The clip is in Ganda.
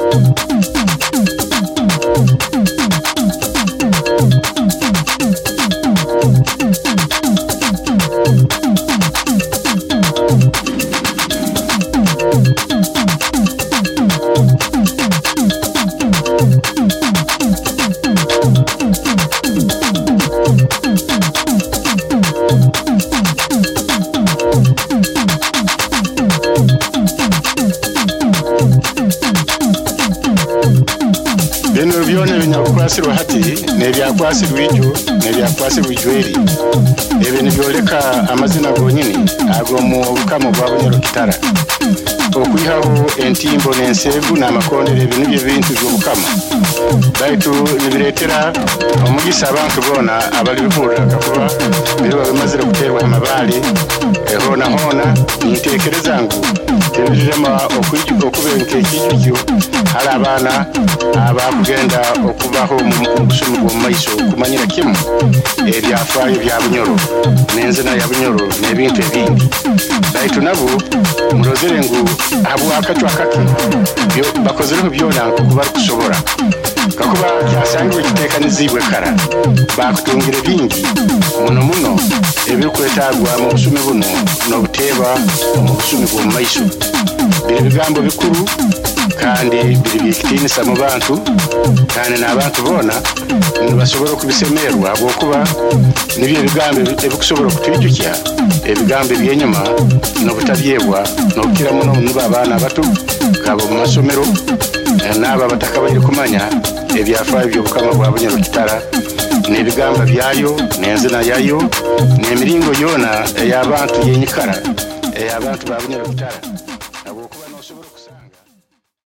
Bino byone binyakwasirwa hati nebyakwasirwa ijyo nebyakwasirwa ijweri ebintu byoleka amazina gonyine ago mu bukamo bwa Bunyarukitara okwihaho entimbo n'ensegu n'amakondere ibintu by'ebintu by'obukama baitu nibiretera omugisa abantu bona abali bihurira kakuba biro bamazira guterwa amabali hona nitekereza ngo tebijama okubenke kijyo hari abana abakugenda okubaho mu busuru bw'omaiso kumanyira kimu ebyafayo bya Bunyoro n'enzina ya Bunyoro n'ebintu ebindi baitu nabo murozere ngo abo akatwa kake byo bakozereho byona kuba kushobora kakuba cyasangwe gitekanizibwe kara bakutungira bingi muno ebikwetagwa mu busumi buno no buteba mu busumi bw'omaiso bigambo bikuru kandi biri bikitinisa mu bantu kandi n'abantu bona bashobora kubisemerwa abo kuba nibyo bigambo ebikushobora kutwijukya ebigambo byenyuma no butabyebwa no kira muno n'abana bato kabo mu masomero n'aba batakabanye kumanya ebyafayo by'obukama bwa Bunyarukitara n'ebigamba byayo n'enzina yayo n'emiringo yona y'abantu yenyikara y'abantu ba Bunyarukitara.